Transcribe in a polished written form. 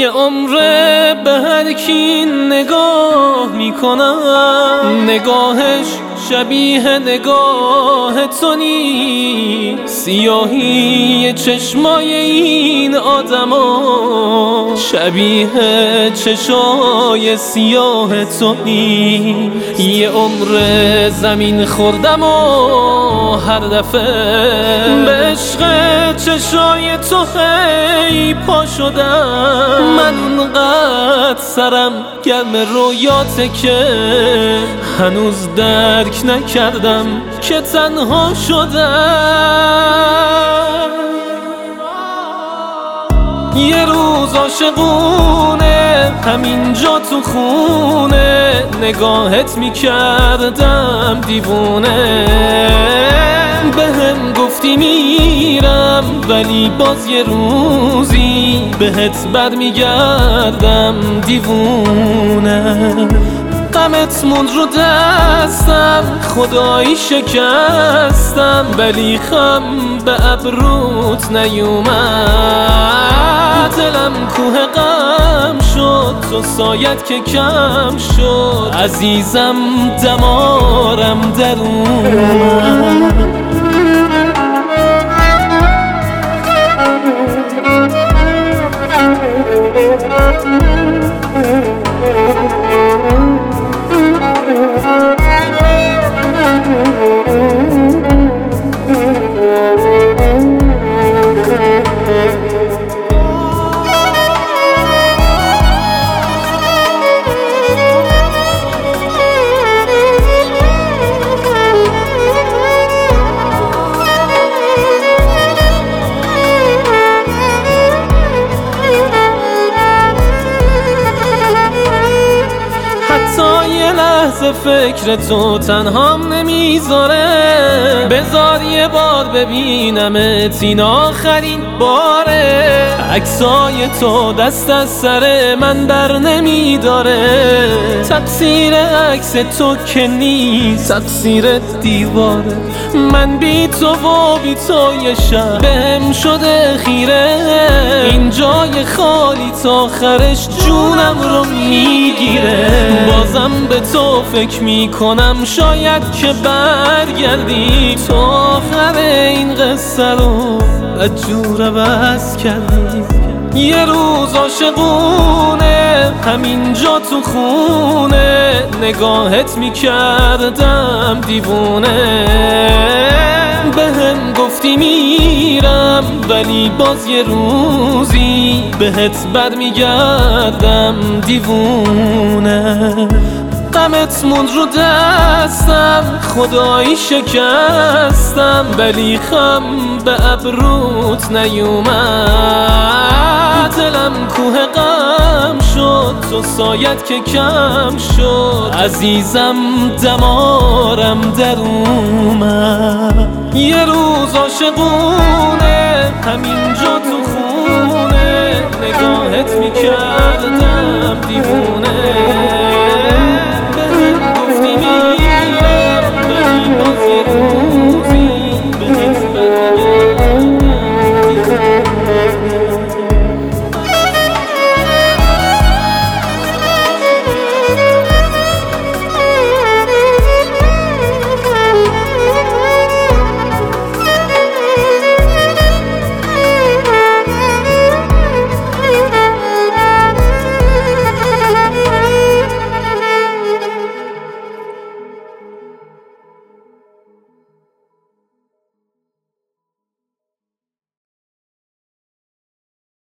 یه عمره به هر کی نگاه میکنم، نگاهش شبیه نگاه تو نیست. سیاهی چشمای این آدما شبیه چشای سیاه تو نیست. یه عمر زمین خوردم و هر دفعه به عشق چشای تو هی پا شدم. من اونقدر سرم گرم رویاته که هنوز درک نکردم که تنها شدم. یه روز عاشقونه همینجا تو خونه نگاهت میکردم دیوونه. بهم گفتی میرم ولی باز یه روزی بهت برمیگردم دیوونه. غمت موند رو دستم خدایی شکستم، ولی خم به ابروت نیومد. دلم کوه غم شد تو سایت که کم شد، عزیزم دمارم در اومد. فکر تو تنهام نمیذاره، بذار یه بار ببینمت این آخرین باره. عکسای تو دست از سر من بر نمیداره، تقصیر عکس تو که نیست تقصیر دیواره. من بی تو و بی تو یه شب بهم شده خیره، این جای خالی تا آخرش جونم رو میگیره. بازم به تو فکر میکنم شاید که برگردی، تو آخر این قصه رو بدجور عوض کردی. یه روز عاشقونه همینجا تو خونه نگاهت میکردم دیوونه. بهم گفتی میرم ولی باز یه روزی بهت برمیگردم دیوونه. غمت موند رو دستم خدایی شکستم، ولی خم به ابروت نیومد. دلم کوه غم شد تو سایت که کم شد، عزیزم دمارم در اومد. یه روز عاشقونه همینجا تو خونه نگاهت میکردم